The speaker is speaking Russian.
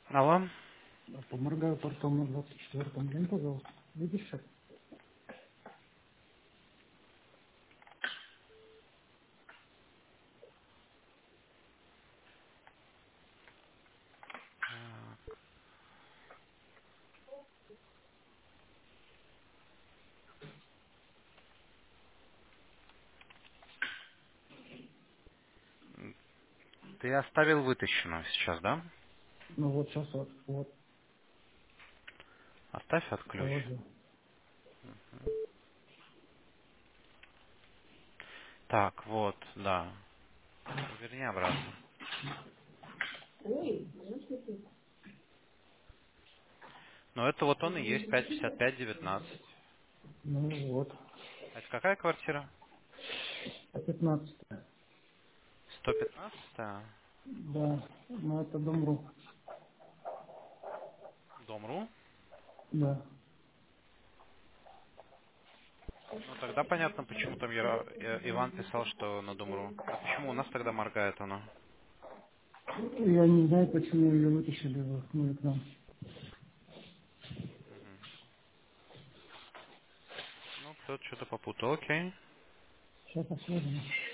Алло. Поморгаю портом на 24-м. Блин, пожалуйста. Видишь сейчас? Ты оставил вытащенную сейчас, да? Ну вот сейчас вот Оставь от ключ. положил. Так, вот, да. Верни обратно. Ну, это вот он и есть, 555-19. Ну вот. Это какая квартира? А 15. 115-я? Да. Ну это Домру. Дом.ру? Да. Ну, тогда понятно, почему там Иван писал, что на Дом.ру. А почему у нас тогда моргает оно? Я не знаю, почему ее вытащили в мой экран. Мгм. Ну, кто-то что-то попутал, окей. Сейчас посмотрим.